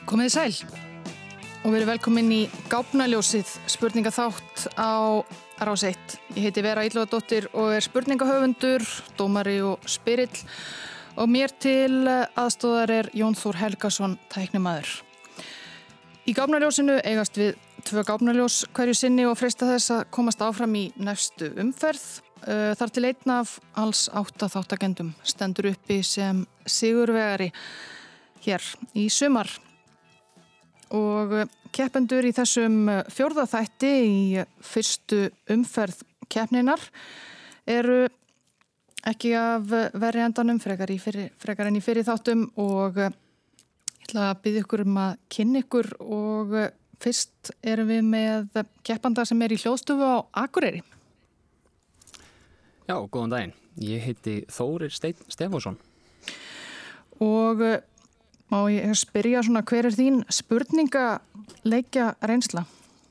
Komiði sæl og verið velkomin í Gáfnaljósið, spurningaþátt á Rás 1. Ég heiti Vera Illugadóttir og spurningahöfundur, dómari og spyrill og mér til aðstóðar Jón Þór Helgason, tæknimaður. Í Gáfnaljósinu eigast við 2 gáfnaljós hverju sinni og freista þess að komast áfram í næstu umferð. Þar til einn af alls 8 þáttagendum stendur uppi sem sigurvegari hér í sumar. Og keppendur í þessum 4. þætti í fyrstu umferð keppninar eru ekki af verri endanum frekar en í fyrri þáttum og ég ætla að biðja ykkur að kynna ykkur og fyrst erum við með keppanda sem í hljóðstofu á Akureyri. Já, góðan daginn. Ég heiti Þórir Stefánsson. Og má ég spyrja svona, hver þín spurningaleikja reynsla?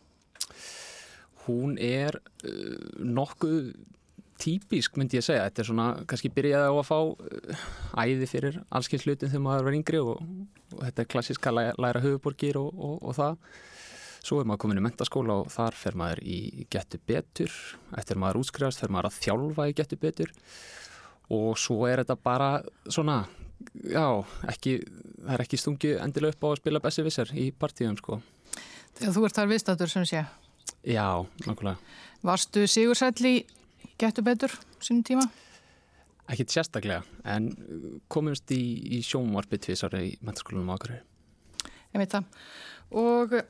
Hún nokkuð típisk, myndi ég segja. Þetta svona, kannski byrjaði á að fá æði fyrir allskyns hlutum þegar maður var yngri og þetta klassíska læra höfuborgir og það. Svo maður komin í menntaskóla og þar fer maður í Gettu betur. Eftir maður útskrifast fer maður að þjálfa í Gettu betur. Og svo þetta bara svona, já, það ekki stungið endilega upp á að spila besserwisser í partíum, sko. Þegar þú ert þar viðstaddur, sem sé. Já, nákvæmlega. Varstu sigursæll í Gettu betur sínum tíma? Ekkert sérstaklega, en komumst í sjónvarpi tvisvar í menntaskólanum á Akureyri. Ég veit það. Og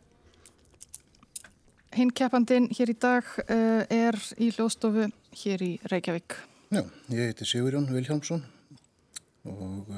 hinn keppandinn hér í dag í hljóðstofu hér í Reykjavík. Já, ég heiti Sigurjón Vilhjálmsson og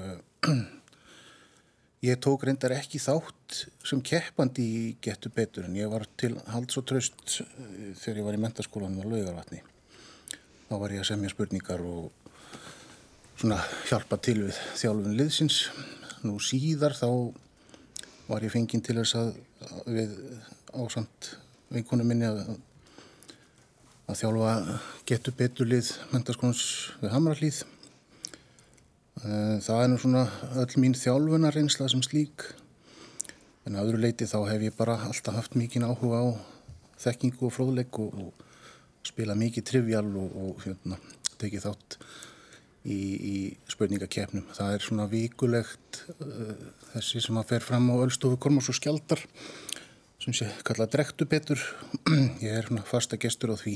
ég tók reyndar ekki þátt sem keppandi í Gettu betur en ég var til halds og traust þegar ég var í menntaskólanum á Laugarvatni. Þá var ég að semja spurningar og svona hjálpa til við þjálfun liðsins. Nú síðar þá var ég fenginn til þess að við ásamt vinkonu minni að þjálfa Gettu betur lið menntaskólans við Hamrahlíð. Það nú svona öll mín þjálfunarreynsla sem slík. En að öðru leyti þá hef ég bara alltaf haft mikinn áhuga á þekkingu og fróðleik og spila mikið trivial og tekið þátt í spurningakeppnum. Það svona vikulegt þessi sem að fer fram á Ölstofu Kormáks og Skjaldar sem sé kallað Drektu betur. Ég svona fasta gestur á því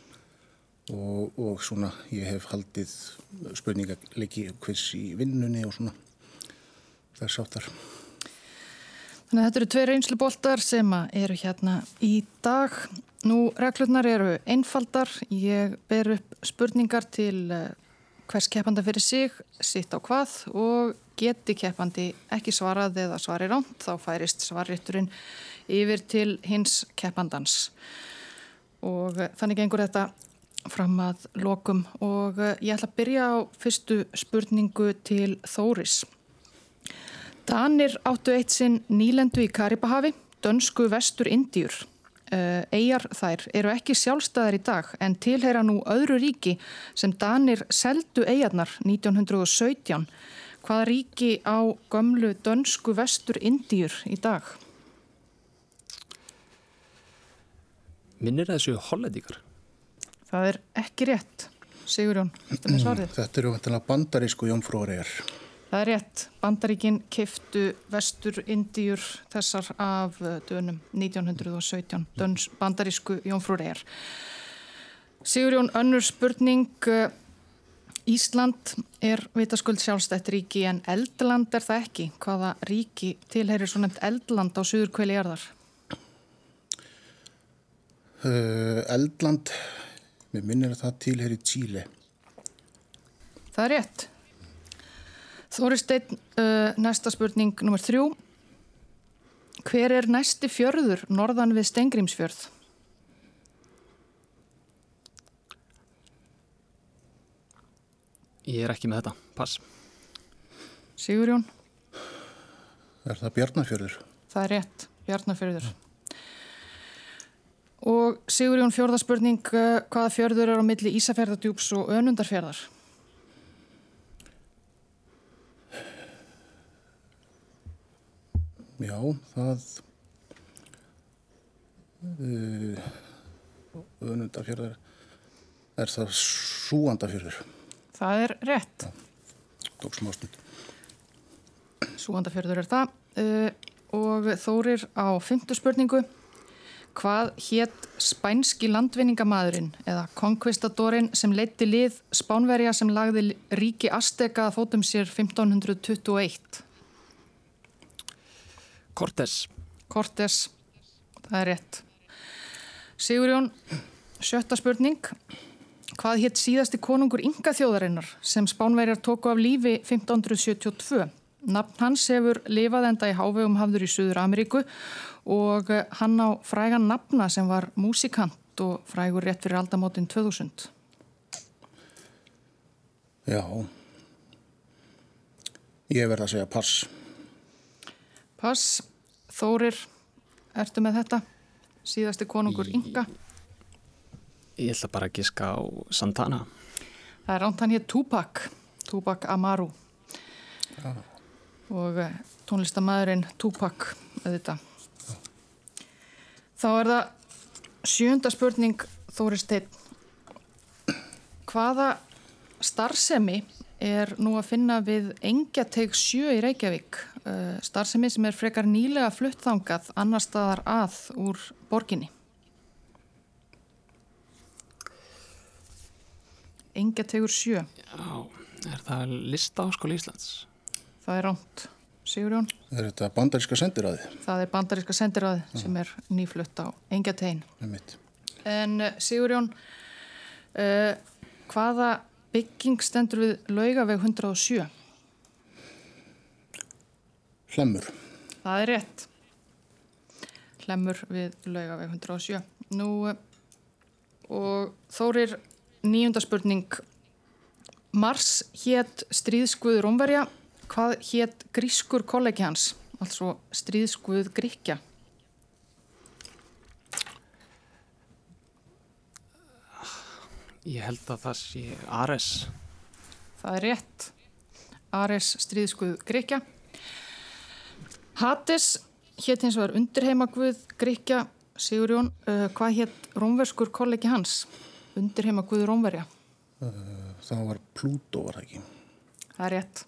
og svona ég hef haldið spurningaleiki quiz í vinnunni og svona þess áttar. Þannig að þetta eru 2 reynsluboltar sem eru hérna í dag. Nú, reglurnar eru einfaldar. Ég ber upp spurningar til hvers keppanda fyrir sig, sitt á hvað og geti keppandi ekki svarað eða svari ránt, þá færist svarrétturinn yfir til hins keppandans. Og þannig gengur þetta fram að lokum og ég ætla að byrja á fyrstu spurningu til Þóris. Danir áttu eitt sinn nýlendu í Karíbahafi, dönsku Vestur-Indíur. Eyjar þær eru ekki sjálfstæðar í dag en tilheyra nú öðru ríki sem Danir seldu eyjarnar 1917. Hvaða ríki á gömlu dönsku Vestur-Indíur í dag? Minnir þessu hollendingar? Það er ekki rétt. Sigurjón, þetta með svarið. Þetta eru vantanlega bandarísku jómfrúareyjar. Það er rétt. Bandaríkin keyptu Vestur-Indíur þessar af Dönum 1917. Bandarísku jómfrúareyjar. Sigurjón, önnur spurning. Ísland er vitaskuld sjálfstætt ríki en eldland er það ekki. Hvaða ríki tilheyrir svo nefnt eldland á suðurhveli jarðar? Eldland, mér minnir að það tilheyri Chile. Það er rétt. Þórir Steinn, næsta spurning númer 3. Hver er næsti fjörður norðan við Steingrímsfjörð? Ég ekki með þetta. Pass. Sigurjón? Er það Bjarnarfjörður? Það er rétt. Bjarnarfjörður. Og Sigurjón, 4. spurning, hvaða fjörður er á milli Ísafjarðardjúps og Önundarfjarðar? Já, það Önundarfjörður það Súgandafjörður. Það er rétt. Já, tók smástund. Súgandafjörður það. Og Þórir á 5. spurningu. Hvað hét spænski landvinningamadurinn eða konkvistadorinn sem leiddi lið Spánverja sem lagði ríki Azteka að fótum sér 1521? Cortés, það er rétt. Sigurjón, 7. spurning. Hvað hét síðasti konungur Inka þjóðarinnar sem Spánverjar tóku af lífi 1572? Nafn hans hefur lifað enda í hávegum hafður í Suður Ameríku og hann á frægan nafna sem var músikant og frægur rétt fyrir aldamótin 2000. Já, ég verð að segja pass. Pass. Þórir, ertu með þetta? Síðasti konungur Inka? Ég ætla bara að giska á Santana. Það er ránt, hann hér Tupac Amaru. Já. Og tónlistamæðurinn Tupac auðvitað. Þá er það 7. spurning, Þórir Steinn. Hvaða starfsemi er nú að finna við Engjateig 7 í Reykjavík? Starfsemi sem er frekar nýlega flutt þangað annar staðar að úr borginni. Engjateigur 7. Já, er það Listaháskóli Íslands? Það er ránt. Sigurjón? Er þetta bandaríska sendiráði? Það er bandaríska sendiráði sem er nýflutt á Engjategin. Einmitt. En Sigurjón, hvaða bygging stendur við Laugaveg 107? Hlemmur. Það er rétt. Hlemmur við Laugaveg 107. Nú, og Þórir, 9. spurning. Mars hét stríðsguð Rómverja. Hvað hét grískur kollegi hans? Altså stríðsguð Grikkja. Ég held að það sé Ares. Það er rétt. Ares, stríðsguð Grikkja. Hades hét hins vegar undirheimaguð Grikkja. Sigurjón, hvað hét rómverskur kollegi hans? Undirheimaguð Rómverja. Það var Plútó, var það ekki? Það er rétt.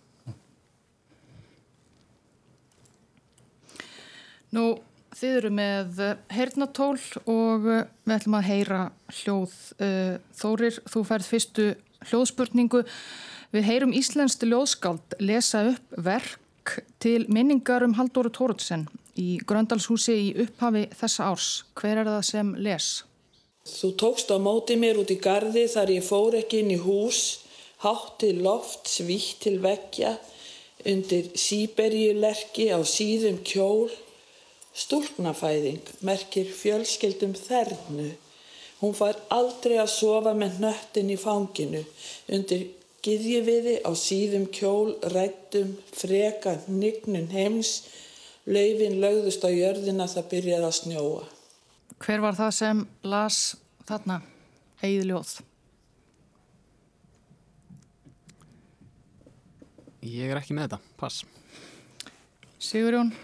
Nú, þið eru með heyrnartól og við ætlum að heyra hljóð. Þórir, þú færð fyrstu hljóðspurningu. Við heyrum íslenskt ljóðskáld lesa upp verk til minningar Halldóru Thoroddsen í Gröndalshúsi í upphafi þessa árs. Hver er það sem les? Þú tókst á móti mér út í garði þar ég fór ekki inn í hús, hátt til loft, svítt til veggja, undir síberjulerki á síðum kjól. Stúlknafæðing merkir fjölskyldum þernu. Hún fær aldrei að sofa með hnöttin í fanginu. Undir gyðjuviði á síðum kjól, ræddum, freka, hnignun heims. Laufin lögðust á jörðina, það byrjaði að snjóa. Hver var það sem las þarna eigið ljóð? Ég er ekki með þetta. Pass. Sigurjón?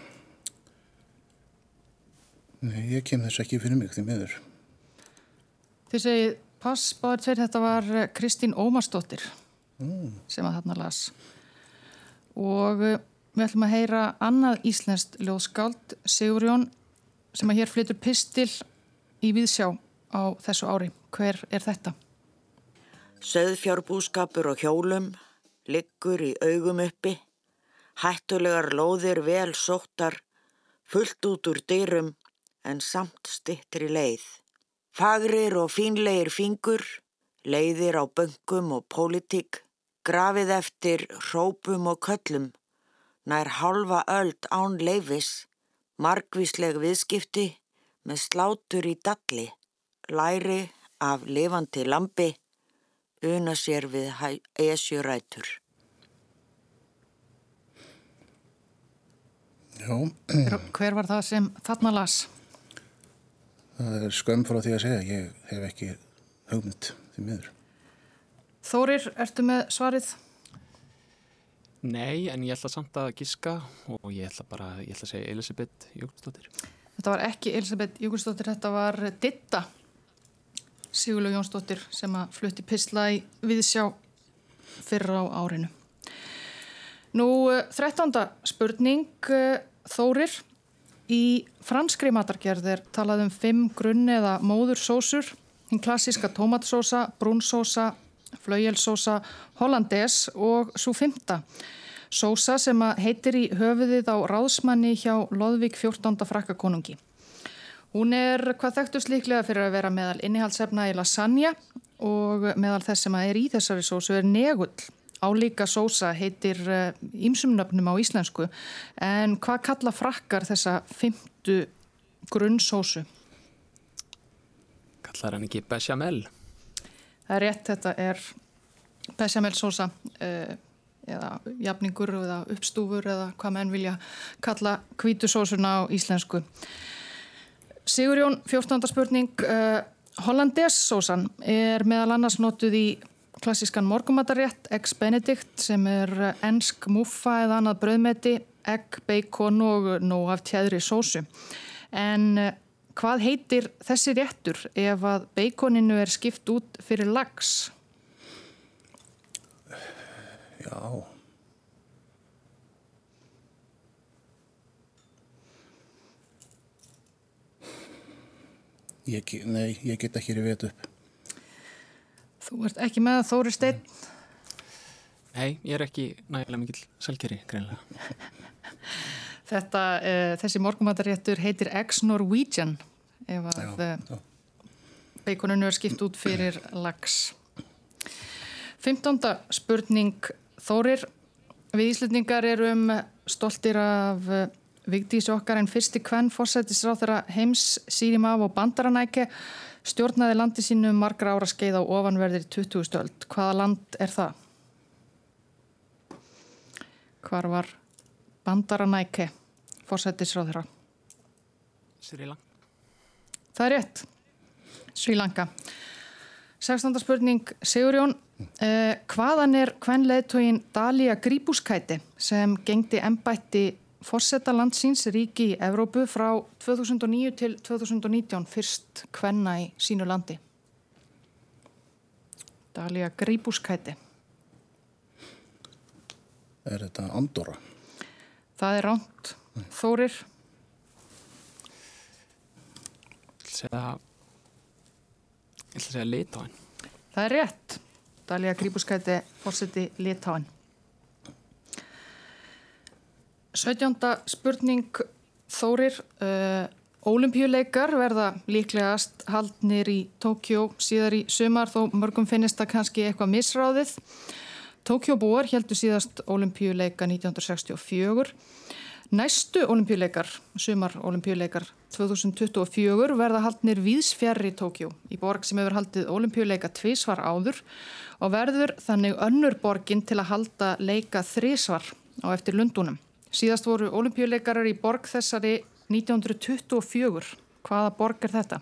Nei, ég kem þess ekki fyrir mig því miður. Þið segið pass, báður tveir, þetta var Kristín Ómarsdóttir sem að þarna las. Og við ætlum að heyra annað íslenskt ljóðskáld, Sigurjón, sem að hér flytur pistil í Víðsjá á þessu ári. Hver er þetta? Sauðfjárbúskapur og hjólum, liggur í augum uppi, hættulegar lóðir vel sóttar, fullt út úr dyrum, en samt styttri leið. Fagrir og fínlegir fingur, leiðir á bönkum og pólitík, grafið eftir hrópum og köllum, nær hálfa öld án leifis, margvísleg viðskipti með slátur í dalli, læri af lifandi lambi, una sér við esjurætur. Já. Hver var það sem þarna las? Það er skömm frá því að segja. Ég hef ekki hugmynd því miður. Þórir, ertu með svarið? Nei, en ég ætla samt að giska og ég ætla að segja Elísabet Jökulsdóttir. Þetta var ekki Elísabet Jökulsdóttir, þetta var Ditta Sigurlaug Jónsdóttir sem að flutti pistla í Viðsjá fyrr á árinu. Nú, 13. spurning, Þórir. Í franskri matargerð talað 5 grunn- eða móðursósur, hinn klassíska tómatsósa, brúnsósa, flauelsósa, hollandes og svo 5. Sósa sem heitir í höfuðið á ráðsmanni hjá Loðvík 14. frakkakonungi. Hún hvað þekktust líklega fyrir að vera meðal innihaldsefna í lasagna og meðal þess sem í þessari sósu negull. Álíka sósa heitir ýmsum nöfnum á íslensku, en hvað kalla frakkar þessa 5. grunnsósu? Kallar hann ekki bechamel? Það rétt, þetta bechamel sósa eða jafningur eða uppstúfur eða hvað menn vilja kalla hvítu sósuna á íslensku. Sigurjón, 14. spurning, hollandes sósan meðal annars notuð í klassískan morgunmatarétt, eggs benedict sem ensk múffa eða annað brauðmeti, egg, bacon og nóg af tjæðri sósu. En hvað heitir þessi réttur ef að baconinu skipt út fyrir lax? Já. Ég get ekki rifið upp. Þú ert ekki með Þórir Steinn? Nei, ég ekki nægilega mikill selgeri, greinlega. Þessi morgunmataréttur heitir Eggs Norwegian ef að baconinu skipt út fyrir lax. 15. spurning, Þórir. Við Íslendingar erum stoltir af Vigdísi okkar en fyrsti kvenforsætisráðherra heims Sírimav og Bandaranæke stjórnaði landi sínu margra ára skeið á ofanverðir 20. öld. Hvaða land það? Hvar var Bandaranæke forsætisráðherra? Sri Lanka. Það rétt. Sri Lanka. 16. spurning, Sigurjón. Hvaðan kvenleiðtoginn Dalia Grybauskaite sem gegndi embætti forseta landsins ríki í Evrópu frá 2009 til 2019 fyrst kvenna í sínu landi? Dalia Grybauskaite. Þetta Andorra? Það rangt. Þórir? Ég ætla að segja Litáen. Það rétt. Dalia Grybauskaite, forseti Litáen. 17. spurning, Þórir. Ólympíuleikar verða líklegast haldnir í Tókjó síðar í sumar, þó mörgum finnist það kannski eitthvað misráðið. Tókjóbúar héldu síðast Ólympíuleika 1964. Næstu Ólympíuleikar, sumar Ólympíuleikar 2024 verða haldnir víðs fjarri Tókjó, í borg sem hefur haldið Ólympíuleika 2 áður og verður þannig önnur borgin til að halda leika 3 á eftir Lundúnum. Síðast voru Ólympíuleikarar í borg þessari 1924. Hvaða borg þetta?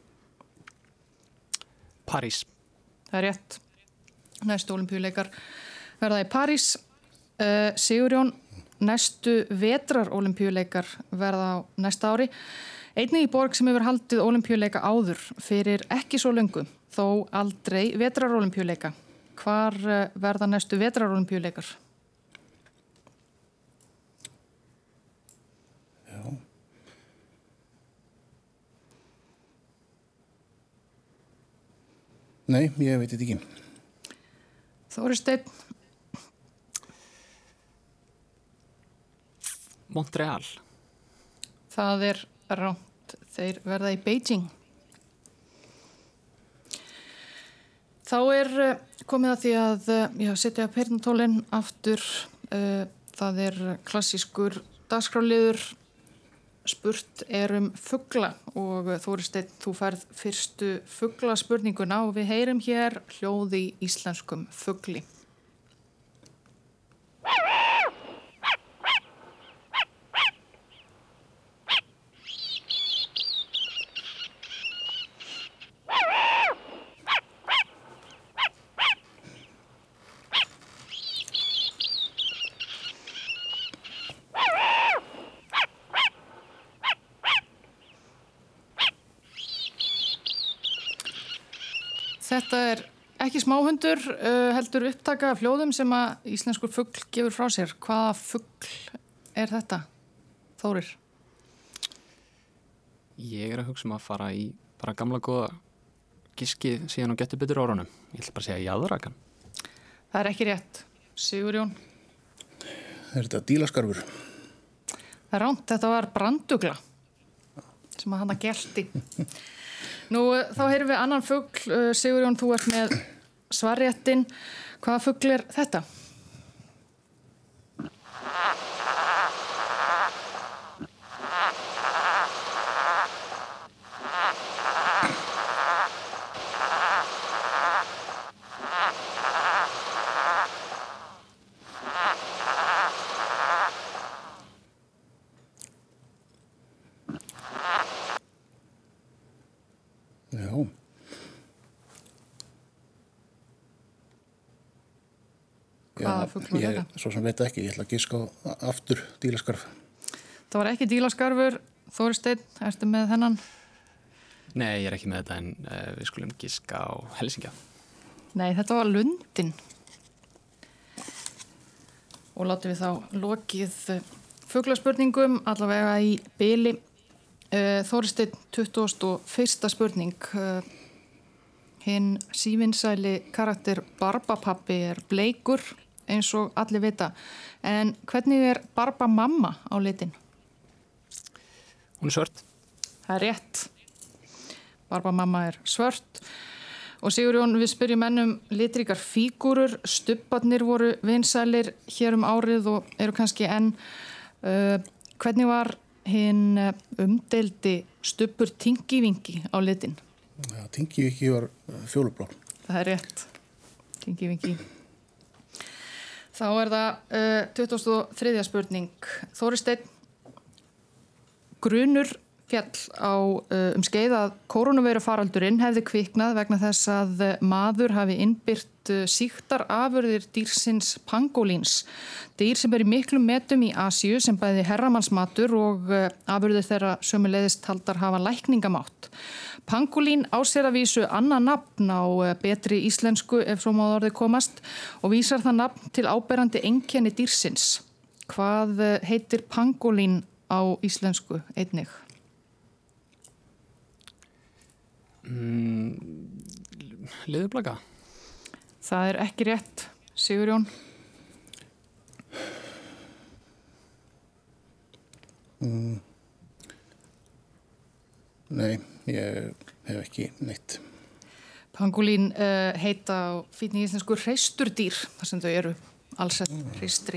París. Það rétt. Næstu Ólympíuleikar verða í París. Sigurjón, næstu vetrar Ólympíuleikar verða á næsta ári. Einnig í borg sem hefur haldið Ólympíuleika áður fyrir ekki svo löngu, þó aldrei vetrar Ólympíuleika. Hvar verða næstu vetrar Ólympíuleikar? Nei, ég veit þetta ekki. Þórir Steinn? Montreal. Það rangt. Þeir verða í Beijing. Þá komið að því að setja heyrnartólin aftur. Það klassískur dagskrárliður. Spurt fugla og Þórir Steinn, þú færð fyrstu fuglaspurninguna og við heyrum hér hljóð í íslenskum fugli. Þetta ekki smáhundur, heldur upptaka af hljóðum sem að íslenskur fugl gefur frá sér. Hvaða fugl þetta, Þórir? Ég að hugsa að fara í bara gamla góða giskið síðan og getur betur árunum. Ég ætla bara að segja jaðrakan. Það ekki rétt. Sigurjón? Þetta dílaskarfur? Það ránt, þetta var brandugla sem að hana gelti. Nú, þá heyrum við annan fugl. Sigurjón, þú ert með svarréttin. Hvaða fugl þetta? Hvaða fugl var þetta? Svo sem veit ekki, ég ætla að giska á aftur dílaskarf. Það var ekki dílaskarfur. Þórir Steinn, ertu með þennan? Nei, ég ekki með þetta en við skulum giska á Helsingja. Nei, þetta var lundin. Og látum við þá lokið fuglaspurningum allavega í bili. Þórir Steinn, 21. spurning. Hinn sívinsæli karakter Barbapappi bleikur eins og allir vita. En hvernig Barbamamma á litin? Hún svört. Það rétt. Barbamamma svört. Og Sigurjón, við spyrjum litríkar fígúrur. Stubbarnir voru vinsælir hér árið og eru kannski enn. Hvernig var hinn umdeildi stubbur Tingivingi á litin? Já, Tingivingi var fjólublá. Það rétt. Tingivingi. Þá það 23. spurning. Þórir Steinn, grunur fjall á skeið að kórónuveirufaraldurinn hefði kviknað vegna þess að maður hafi innbyrt sýktar afurðir dýrsins pangolíns. Dýr sem í miklum metum í Asíu sem bæði herramannsmatur og afurðir þeirra sömuleiðis taldar hafa lækningamátt. Pangolín á sér að vísu annað nafn á betri íslensku ef svo má orðið komast og vísar það nafn til áberandi einkenni dýrsins. Hvað heitir pangolín á íslensku einnig? Leðurblaka. Það ekki rétt, Sigurjón. Nei, ég hef ekki neitt. Pangolín heita á fínni íslensku hreisturdýr, þar sem þau eru allsett hreistri.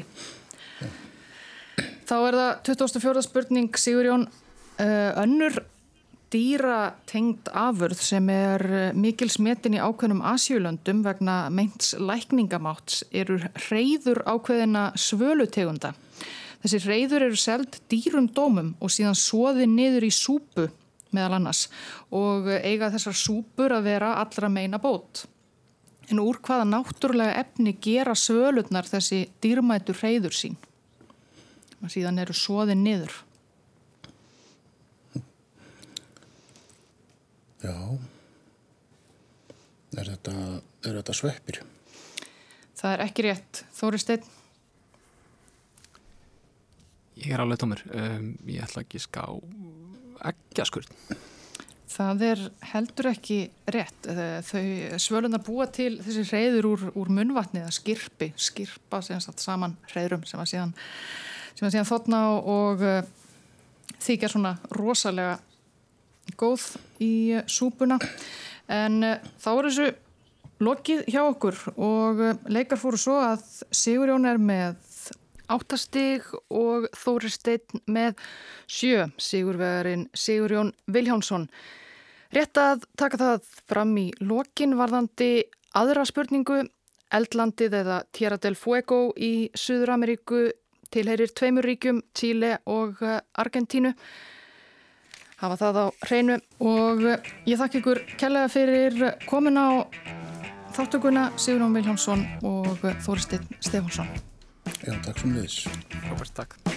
Þá það 24. spurning, Sigurjón. Önnur dýratengd afurð sem mikils metin í ákveðnum Asíulöndum vegna meints lækningamátts eru hreiður ákveðina svölutegunda. Þessi hreiður eru seld dýrum dómum og síðan soðið niður í súpu meðal annars og eiga þessar súpur að vera allra meina bót. En úr hvaða náttúrulega efni gera svölurnar þessi dýrmætu hreiður sín? Og síðan eru soðið niður. Já, þetta sveppir? Það ekki rétt. Þórir Steinn? Ég alveg tómur. Ég ætla að giska á eggjaskurn. Það heldur ekki rétt. Þau svölunar búa til þessi hreiður úr munnvatni eða skirpa sem satt saman hreiðrum sem að síðan þotna og þykja svona rosalega góð í súpuna. En þá þessu lokið hjá okkur og leikar fóru svo að Sigurjón með 8 stig og Þórir Steinn með 7. Sigurvegarinn Sigurjón Vilhjálmsson. Rétt að taka það fram í lokin varðandi aðra spurningu. Eldlandið eða Tierra del Fuego í Suður-Ameríku tilheyrir 2 ríkjum, Chile og Argentínu. Hafa það á hreinu og ég þakka ykkur kærlega fyrir komin á þáttökuna, Sigurjón Vilhjálmsson og Þórir Steinn Stefánsson. Já, takk sem leiðis. Róbert, takk.